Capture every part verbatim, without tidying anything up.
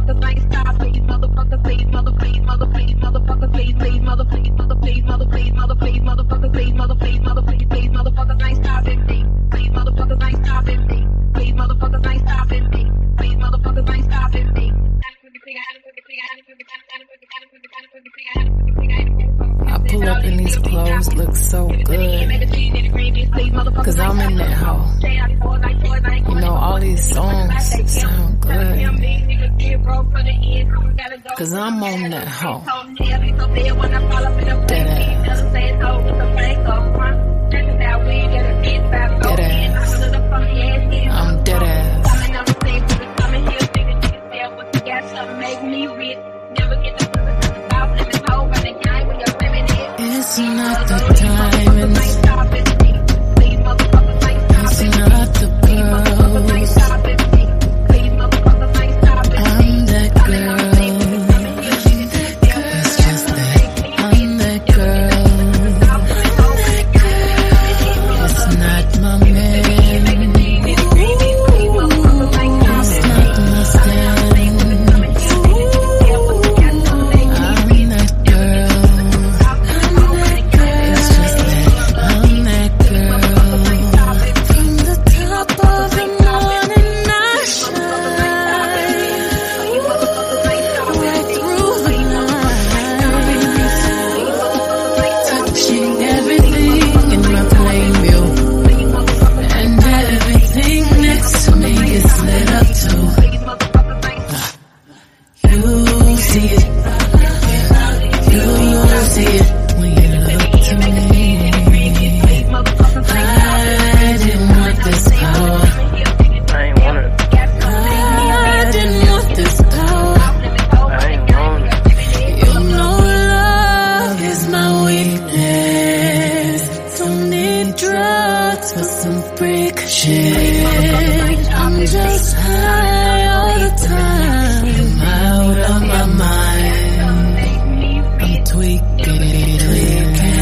motherfuckers ain't stop. Please, motherfuckers, please, mother, please, mother, please, motherfuckers, please, please, mother, please, mother, please, mother, please, mother, please, motherfuckers, please, mother, please, mother, please, please, motherfuckers ain't stopping me. Please, motherfuckers ain't stopping me. Please, motherfuckers ain't stopping me. Please, motherfuckers ain't stopping me. I pull up in these clothes, look so good, cause I'm in that hoe. You know, all these songs sound good, cause I'm on that hoe. Dead ass. Dead ass. I'm dead ass. It's not the time and it's not the pearls. I'm that girl. It's just that I'm that girl. It's not my man. It's not my stand. I'm just high all the time. I'm out of my mind. I'm tweaking, tweaking.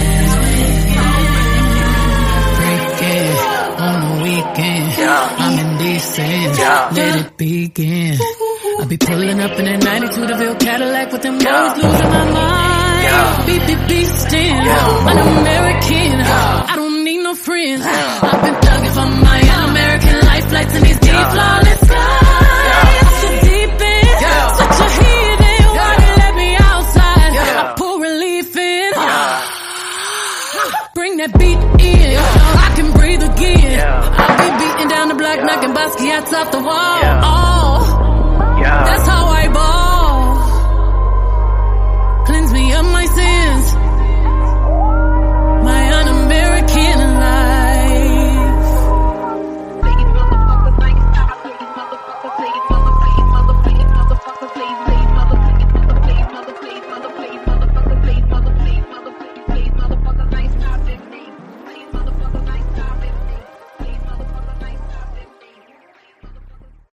Breaking on the weekend. I'm indecent. Let it begin. I be pulling up in a ninety-two DeVille Cadillac with them boys losing my mind. Beep, beep, beastin'. An American. I don't need no friends. I've been thugging for my American life flights in these deep flawless skies. So deep in, such a heathen. Why they let me outside? I pull relief in. Bring that beat in. I can breathe again. I be beating down the block, knocking Basquiat's off the wall.